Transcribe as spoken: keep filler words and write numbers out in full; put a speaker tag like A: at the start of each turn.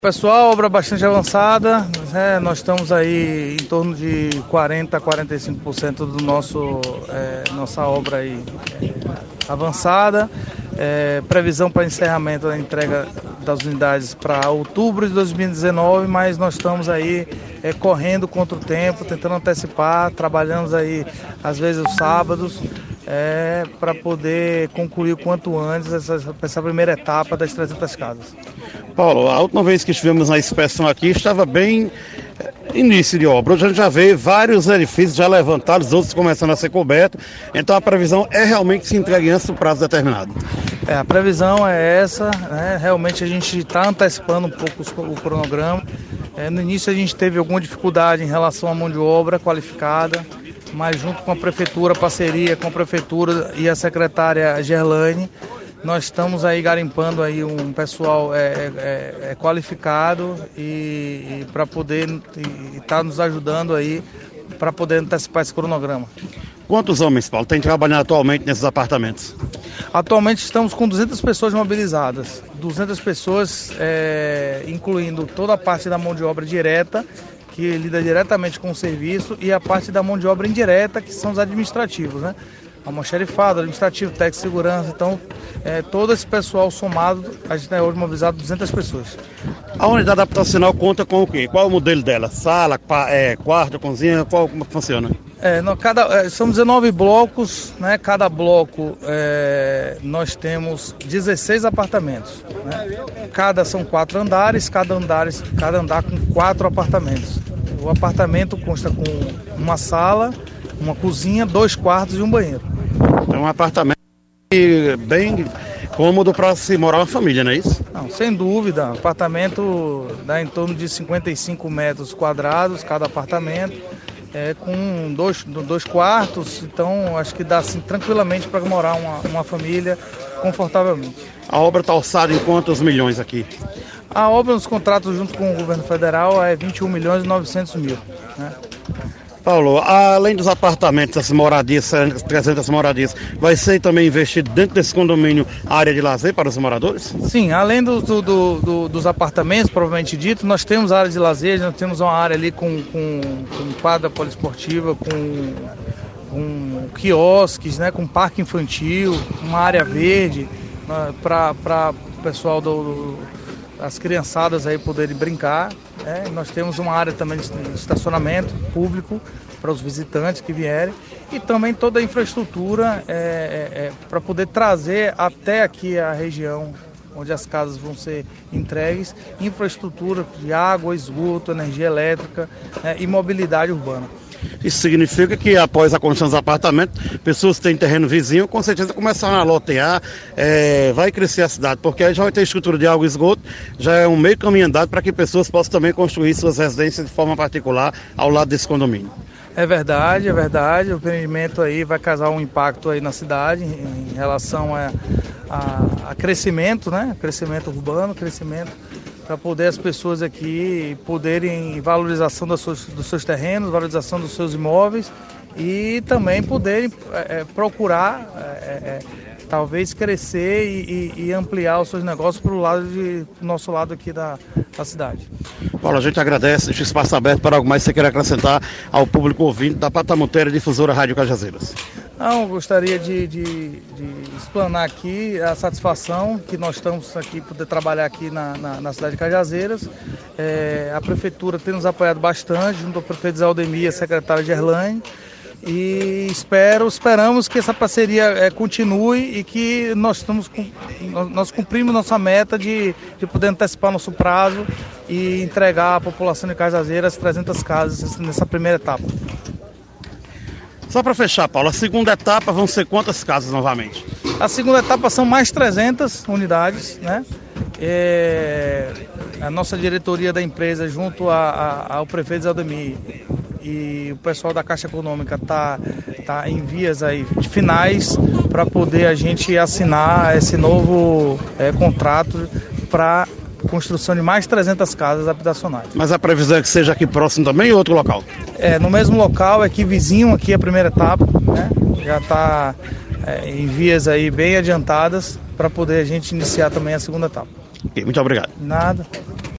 A: Pessoal, obra bastante avançada, né? Nós estamos aí em torno de quarenta a quarenta e cinco por cento do nosso é, nossa obra aí é, avançada. É, previsão para encerramento da entrega das unidades para outubro de dois mil e dezenove, mas nós estamos aí é, correndo contra o tempo, tentando antecipar, trabalhamos aí às vezes os sábados é, para poder concluir o quanto antes essa, essa primeira etapa das trezentas casas.
B: Paulo, a última vez que estivemos na inspeção aqui estava bem início de obra. Hoje a gente já vê vários edifícios já levantados, outros começando a ser cobertos. Então a previsão é realmente se entregue antes do prazo determinado.
A: É, a previsão é essa, né? Realmente a gente está antecipando um pouco o cronograma. É, no início a gente teve alguma dificuldade em relação à mão de obra qualificada, mas junto com a prefeitura, parceria com a prefeitura e a secretária Gerlane, nós estamos aí garimpando aí um pessoal é, é, é qualificado e, e para poder estar tá nos ajudando aí para poder antecipar esse cronograma.
B: Quantos homens, Paulo, tem trabalhado atualmente nesses apartamentos?
A: Atualmente estamos com duzentas pessoas mobilizadas, duzentas pessoas é, incluindo toda a parte da mão de obra direta, que lida diretamente com o serviço, e a parte da mão de obra indireta, que são os administrativos, né? Almoxarifado, administrativo, técnico de segurança. Então, é, todo esse pessoal somado, a gente tem hoje mobilizado duzentas pessoas.
B: A unidade habitacional conta com o quê? Qual é o modelo dela? Sala, é, quarto, cozinha, qual, como funciona?
A: É, no, cada, é, são dezenove blocos, né? Cada bloco é, nós temos dezesseis apartamentos, né? Cada são quatro andares, cada, andares, cada andar com quatro apartamentos. O apartamento consta com uma sala, uma cozinha, dois quartos e um banheiro.
B: É um apartamento bem cômodo para se morar uma família, não é isso?
A: Não, sem dúvida. O apartamento dá em torno de cinquenta e cinco metros quadrados cada apartamento, é, com dois, dois quartos, então acho que dá assim, tranquilamente para morar uma, uma família confortavelmente.
B: A obra está orçada em quantos milhões aqui?
A: A obra nos contratos junto com o governo federal é vinte e um milhões e novecentos mil, né?
B: Paulo, além dos apartamentos, as moradias, trezentas moradias, vai ser também investido dentro desse condomínio a área de lazer para os moradores?
A: Sim, além do, do, do, dos apartamentos, provavelmente dito, nós temos área de lazer, nós temos uma área ali com, com, com quadra poliesportiva, com, com quiosques, né, com parque infantil, uma área verde, uh, para o pessoal do... do as criançadas aí poderem brincar, né? Nós temos uma área também de estacionamento público para os visitantes que vierem e também toda a infraestrutura é, é, é, para poder trazer até aqui a região onde as casas vão ser entregues, infraestrutura de água, esgoto, energia elétrica, né? E mobilidade urbana.
B: Isso significa que após a construção dos apartamentos, pessoas que têm terreno vizinho, com certeza começaram a lotear, é, vai crescer a cidade, porque aí já vai ter estrutura de água e esgoto, já é um meio caminho andado para que pessoas possam também construir suas residências de forma particular ao lado desse condomínio.
A: É verdade, é verdade, o empreendimento aí vai causar um impacto aí na cidade em, em relação a, a, a crescimento, né? Crescimento urbano, crescimento para poder as pessoas aqui poderem valorização dos seus, dos seus terrenos, valorização dos seus imóveis e também poderem é, procurar é, é, talvez crescer e, e, e ampliar os seus negócios para o lado de, pro nosso lado aqui da, da cidade.
B: Paulo, a gente agradece, deixa o espaço aberto para algo mais que você queira acrescentar ao público ouvinte da Patamonteira Difusora Rádio Cajazeiras.
A: Não, gostaria de, de, de explanar aqui a satisfação que nós estamos aqui, poder trabalhar aqui na, na, na cidade de Cajazeiras. É, a prefeitura tem nos apoiado bastante, junto ao prefeito Zé Aldemir e a secretária Gerlane. E espero, esperamos que essa parceria é, continue e que nós, estamos, nós cumprimos nossa meta de, de poder antecipar nosso prazo e entregar à população de Cajazeiras trezentas casas nessa primeira etapa.
B: Só para fechar, Paulo, a segunda etapa vão ser quantas casas novamente?
A: A segunda etapa são mais trezentas unidades, né? É, a nossa diretoria da empresa, junto a, a, ao prefeito Zé Aldemir e o pessoal da Caixa Econômica, está tá em vias aí finais para poder a gente assinar esse novo é, contrato para construção de mais trezentas casas habitacionais.
B: Mas a previsão é que seja aqui próximo também ou outro local? É,
A: no mesmo local, aqui vizinho, aqui a primeira etapa, né? Já está é, em vias aí bem adiantadas para poder a gente iniciar também a segunda etapa.
B: Okay, muito obrigado.
A: Nada.